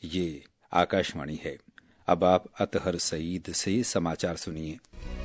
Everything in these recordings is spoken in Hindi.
ये आकाशवाणी है। अब आप अतहर सईद से समाचार सुनिए।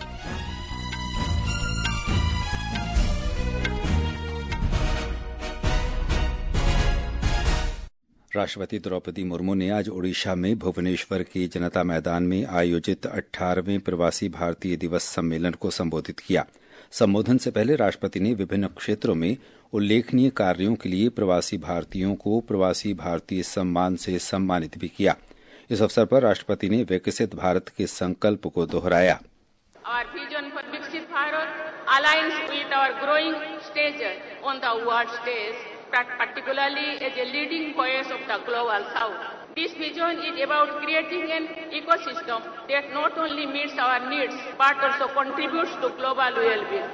राष्ट्रपति द्रौपदी मुर्मू ने आज ओडिशा में भुवनेश्वर के जनता मैदान में आयोजित 18वें प्रवासी भारतीय दिवस सम्मेलन को संबोधित किया। संबोधन से पहले राष्ट्रपति ने विभिन्न क्षेत्रों में उल्लेखनीय कार्यों के लिए प्रवासी भारतीयों को प्रवासी भारतीय सम्मान से सम्मानित भी किया। इस अवसर पर राष्ट्रपति ने विकसित भारत के संकल्प को दोहराया। Our vision for Viksit Bharat aligns with our growing stature on the world stage, particularly as a leading voice of the global south. This vision is about creating an ecosystem that not only meets our needs but also contributes to global well-being.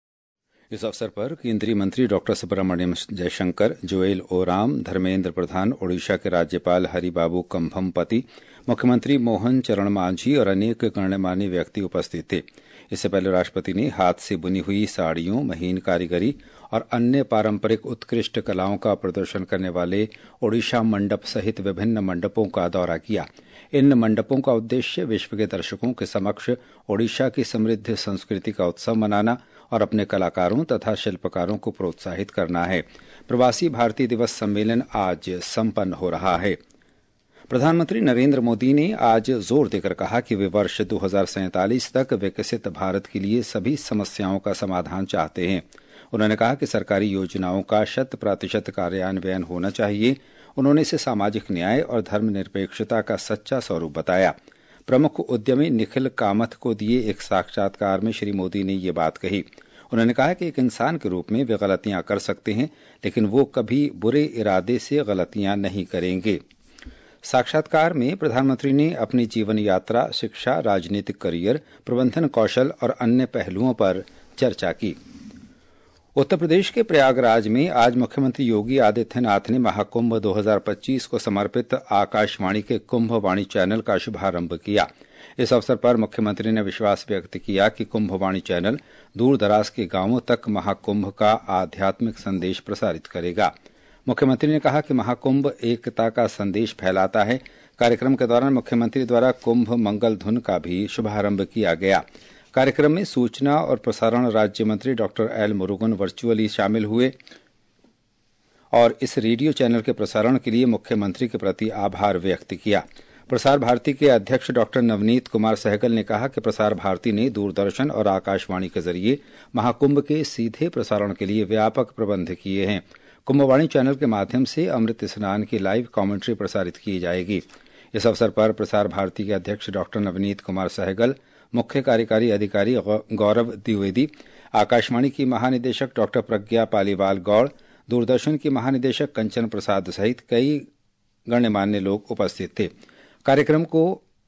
इस अवसर पर केंद्रीय मंत्री डॉक्टर सुब्रमण्यम जयशंकर, जोएल ओराम, धर्मेंद्र प्रधान, ओडिशा के राज्यपाल हरिबाबू कंभमपति, मुख्यमंत्री मोहन चरण मांझी और अनेक गणमान्य व्यक्ति उपस्थित थे। इससे पहले राष्ट्रपति ने हाथ से बुनी हुई साड़ियों, महीन कारीगरी और अन्य पारंपरिक उत्कृष्ट कलाओं का प्रदर्शन करने वाले ओडिशा मंडप सहित विभिन्न मंडपों का दौरा किया। इन मंडपों का उद्देश्य विश्व के दर्शकों के समक्ष ओडिशा की समृद्ध संस्कृति का उत्सव मनाना और अपने कलाकारों तथा शिल्पकारों को प्रोत्साहित करना है। प्रवासी भारतीय दिवस सम्मेलन आज संपन्न हो रहा है। प्रधानमंत्री नरेंद्र मोदी ने आज जोर देकर कहा कि वे वर्ष 2047 तक विकसित भारत के लिए सभी समस्याओं का समाधान चाहते हैं। उन्होंने कहा कि सरकारी योजनाओं का 100% कार्यान्वयन होना चाहिए। उन्होंने इसे सामाजिक न्याय और धर्मनिरपेक्षता का सच्चा स्वरूप बताया। प्रमुख उद्यमी निखिल कामथ को दिए एक साक्षात्कार में श्री मोदी ने ये बात कही। उन्होंने कहा कि एक इंसान के रूप में वे गलतियां कर सकते हैं, लेकिन वो कभी बुरे इरादे से गलतियां नहीं करेंगे। साक्षात्कार में प्रधानमंत्री ने अपनी जीवन यात्रा, शिक्षा, राजनीतिक करियर, प्रबंधन कौशल और अन्य पहलुओं पर चर्चा की। उत्तर प्रदेश के प्रयागराज में आज मुख्यमंत्री योगी आदित्यनाथ ने महाकुंभ 2025 को समर्पित आकाशवाणी के कुंभवाणी चैनल का शुभारंभ किया। इस अवसर पर मुख्यमंत्री ने विश्वास व्यक्त किया कि कुंभवाणी चैनल दूर दराज के गांवों तक महाकुंभ का आध्यात्मिक संदेश प्रसारित करेगा। मुख्यमंत्री ने कहा कि महाकुंभ एकता का संदेश फैलाता है। कार्यक्रम के दौरान मुख्यमंत्री द्वारा कुंभ मंगल धुन का भी शुभारंभ किया गया। कार्यक्रम में सूचना और प्रसारण राज्य मंत्री डॉक्टर एल मुरुगन वर्चुअली शामिल हुए और इस रेडियो चैनल के प्रसारण के लिए मुख्यमंत्री के प्रति आभार व्यक्त किया। प्रसार भारती के अध्यक्ष डॉक्टर नवनीत कुमार सहगल ने कहा कि प्रसार भारती ने दूरदर्शन और आकाशवाणी के जरिए महाकुंभ के सीधे प्रसारण के लिए व्यापक प्रबंध किए हैं। कुंभवाणी चैनल के माध्यम से अमृत स्नान की लाइव कमेंट्री प्रसारित की जाएगी। इस अवसर पर प्रसार भारती के अध्यक्ष डॉक्टर नवनीत कुमार सहगल, मुख्य कार्यकारी अधिकारी गौरव द्विवेदी, आकाशवाणी की महानिदेशक डॉक्टर प्रज्ञा पालीवाल गौड़, दूरदर्शन की महानिदेशक कंचन प्रसाद सहित कई गणमान्य लोग उपस्थित थे। कार्यक्रम को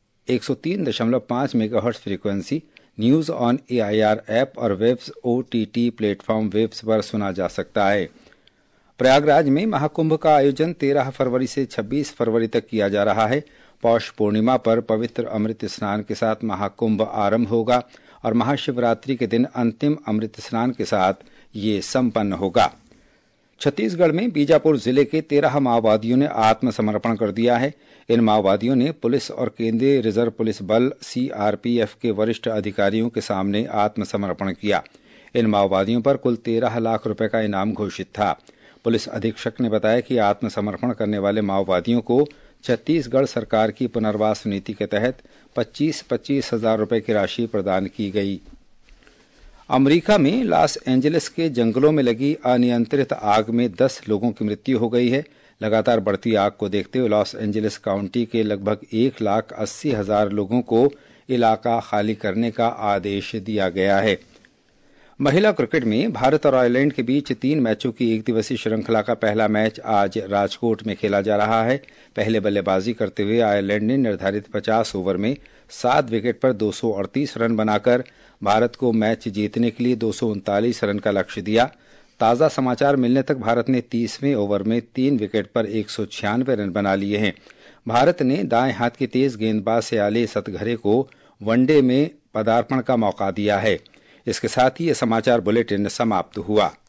103.5 megahertz frequency, news on AIR app और वेब्स OTT प्लेटफॉर्म वेब्स पर सुना जा सकता है। प्रयागराज में महाकुंभ का आयोजन 13 फरवरी से 26 फरवरी तक किया जा रहा है। पौष पूर्णिमा पर पवित्र अमृत स्नान के साथ महाकुंभ आरंभ होगा और महाशिवरात्रि के दिन अंतिम अमृत स्नान के साथ ये संपन्न होगा। छत्तीसगढ़ में बीजापुर जिले के 13 माओवादियों ने आत्मसमर्पण कर दिया है। इन माओवादियों ने पुलिस और केंद्रीय रिजर्व पुलिस बल CRPF के वरिष्ठ अधिकारियों के सामने आत्मसमर्पण किया। इन माओवादियों पर कुल 13 लाख रुपए का इनाम घोषित था। पुलिस अधीक्षक ने बताया कि आत्मसमर्पण करने वाले माओवादियों को छत्तीसगढ़ सरकार की पुनर्वास नीति के तहत 25-25 हजार रुपए की राशि प्रदान की गई। अमेरिका में लॉस एंजलिस के जंगलों में लगी अनियंत्रित आग में 10 लोगों की मृत्यु हो गई है। लगातार बढ़ती आग को देखते हुए लॉस एंजलिस काउंटी के लगभग 1,80,000 लोगों को इलाका खाली करने का आदेश दिया गया है। महिला क्रिकेट में भारत और आयरलैंड के बीच 3 मैचों की एक दिवसीय श्रृंखला का पहला मैच आज राजकोट में खेला जा रहा है। पहले बल्लेबाजी करते हुए आयरलैंड ने निर्धारित 50 ओवर में 7 विकेट पर 238 रन बनाकर भारत को मैच जीतने के लिए 239 रन का लक्ष्य दिया। ताज़ा समाचार मिलने तक भारत ने 30वें ओवर में 3 विकेट पर 196 रन बना लिए हैं। भारत ने दाएं हाथ के तेज गेंदबाज सयाले सतघरे को वनडे में पदार्पण का मौका दिया है। इसके साथ ही यह समाचार बुलेटिन समाप्त हुआ।